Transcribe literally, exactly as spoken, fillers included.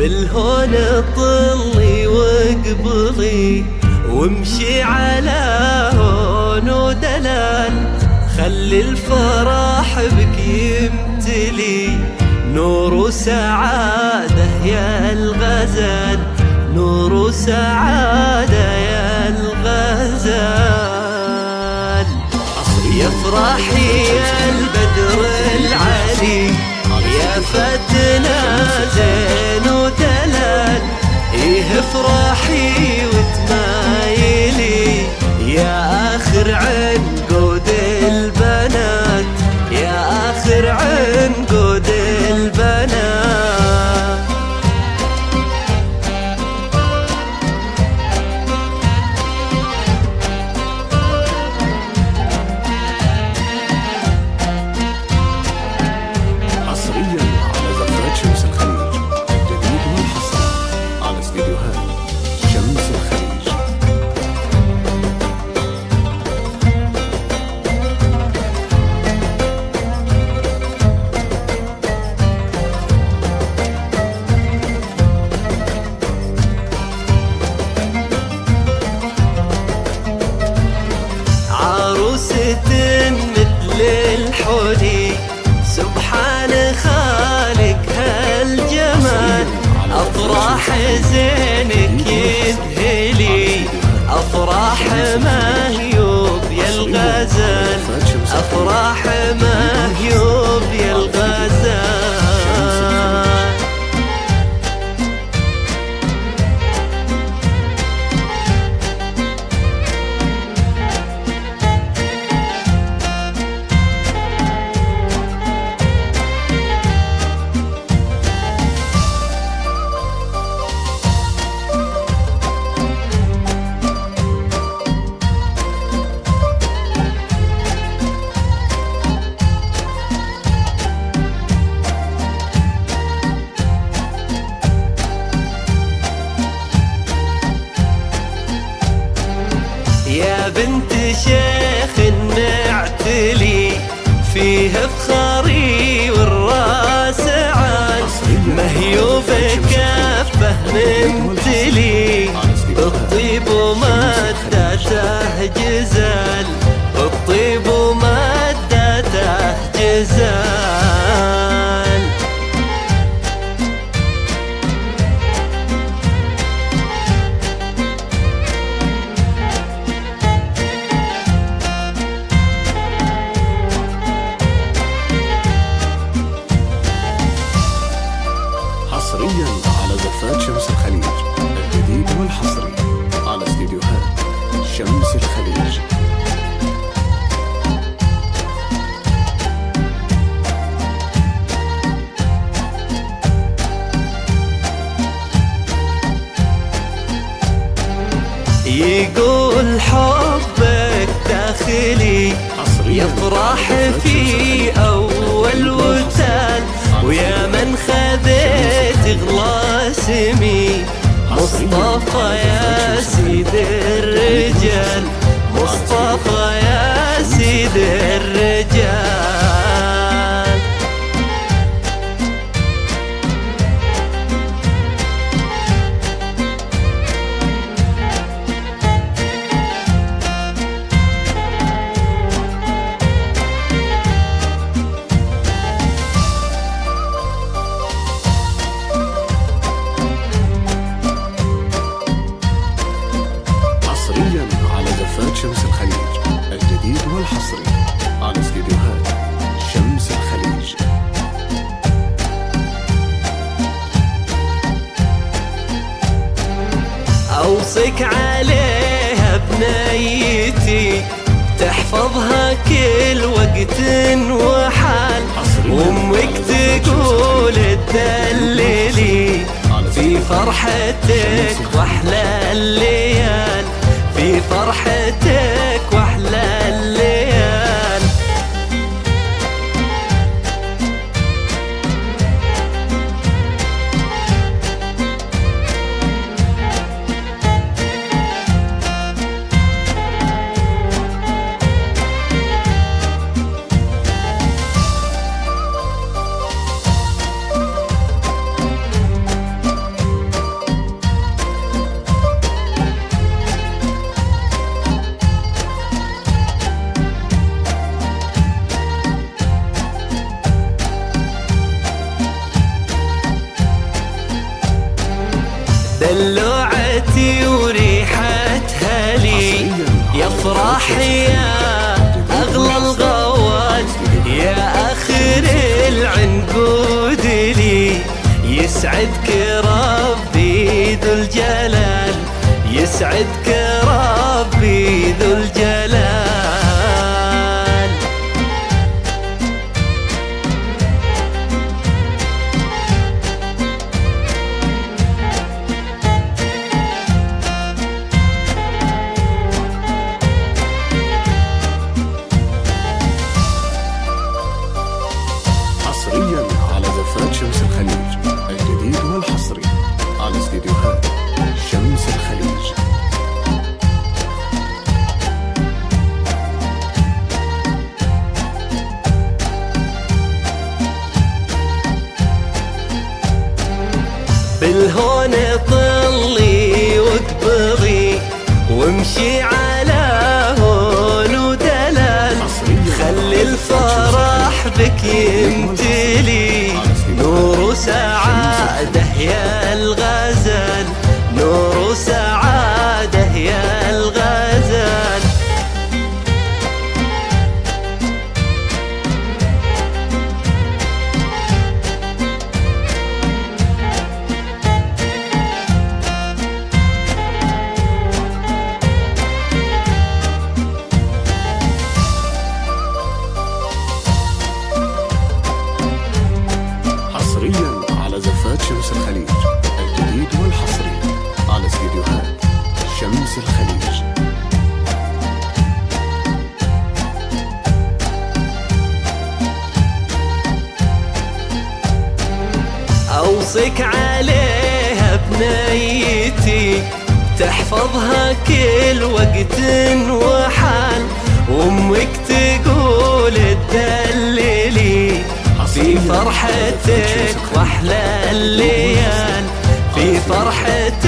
بالهون طلي واقبلي وامشي على هون ودلال، خلي الفرح بك يمتلي نور وسعادة يا الغزال، نور وسعادة يا الغزال. يا فرحي يا البدر العلي يا فتنا زين ودلال، ايه افرحي وتمايلي يا اخر عنقود البنات، يا اخر عنقود البنات. حصريا على زفرات شمس الخليج، الجديد والحصري على استديوهات شمس الخليج. عروسة مثل الحلي سبحان خالق هالجمال، أفراح زينك يذهلي أفراح مهيوب يا الغزال، أفراح مهيوب يا الغزال. يا بنت شيخ النعتلي فيه فخاري والراس عال، مهيوب كفه ممتلي بالطيب ومدته جزال، بالطيب ومدته جزال. حصريا على زفات شمس الخليج، الجديد والحصري على استديوهات شمس الخليج. يقول حبك داخلي يفرح في أول وتال، ويا من خذيت غلاسمي مصطفى يا سيد الرجال، مصطفى يا سيد الرجال. على زفات شمس الخليج، الجديد والحصري على استديوهات شمس الخليج. أوصيك عليها بنيتي تحفظها كل وقت وحال، وامك تقول تدللي في فرحتك واحلى الليال، في فرحتك واحلى الليال. صاحي يا أغلى الغوال يا آخر العنقود لي، يسعدك ربي ذو الجلال، يسعدك ربي ذو الجلال. حصريا على زفات شمس الخليج، الجديد والحصري على استديوهات شمس الخليج. بالهون طلي واكبري وامشي على هون ودلال، خلي الفرح بك يمتلي نور وسعادة يا الغزال، نور وسعادة يا الغزال. حصريا على زفات شمس الخليج، الجديد والحصري على استديوهات شمس الخليج. أوصيك عليها بنيتي تحفظها كل وقت وحال، وامك تقول تدللي في فرحتك واحلى الليال، في فرحتك